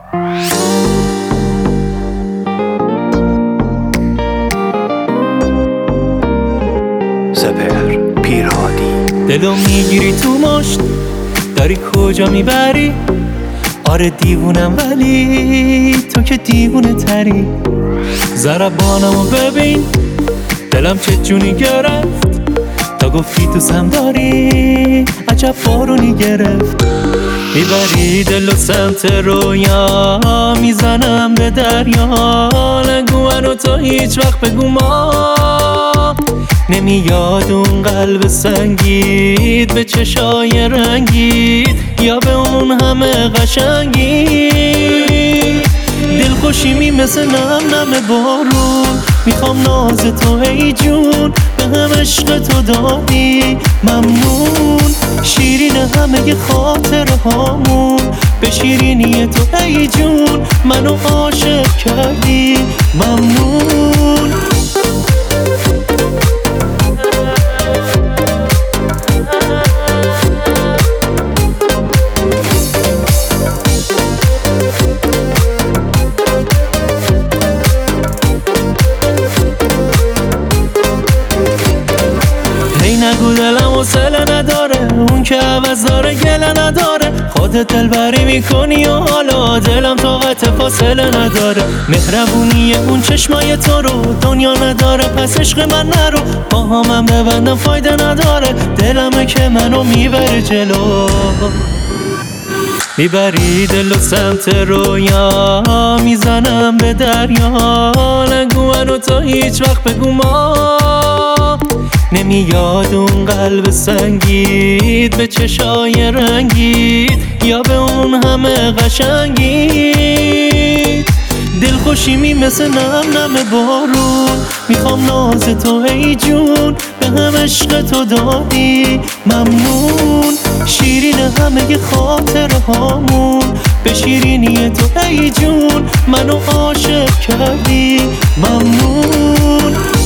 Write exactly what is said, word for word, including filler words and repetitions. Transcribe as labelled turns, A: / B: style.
A: سپهر پیرهادی.
B: دلو میگیری تو مشت، داری کجا میبری؟ آره دیوونم ولی تو که دیوونه تری. ضربانمو ببین دلم چه جونی گرفت، تا گفتی دوستم داری عجب بارونی گرفت. میبری دلو سمت رویا، میزنم به دریا. نگو منو تو هیچ وقت بگو ما، نمیاد اون قلب سنگید به چشای رنگید، یا به اون همه قشنگید. دلخوشیمی مثل نم نم بارون، میخوام ناز تو ای جون، به هم عشق تو دادی ممنون. شیرین همه خاطره هامون، به شیرینی تو ای جون منو عاشق کردی ممنون. نگو دلم حوصله نداره، اون که عوض داره گله نداره. خودت دلبری میکنی و حالا دلم طاقت فاصله نداره. مهربونی اون چشمای تو رو دنیا نداره، پس عشق من نرو. با همم ببندم فایده نداره، دلمه که منو میبره جلو. میبری دلو سمت رویا، میزنم به دریا. نگو منو تو هیچ وقت بگو ما، نمیاد اون قلب سنگید به چشای رنگید، یا به اون همه قشنگید. دلخوشیمی مثل نم نم بارون، میخوام ناز تو ای جون، به هم عشق تو دادی ممنون. شیرین همه خاطره هامون، به شیرینی تو ای جون منو عاشق کردی ممنون.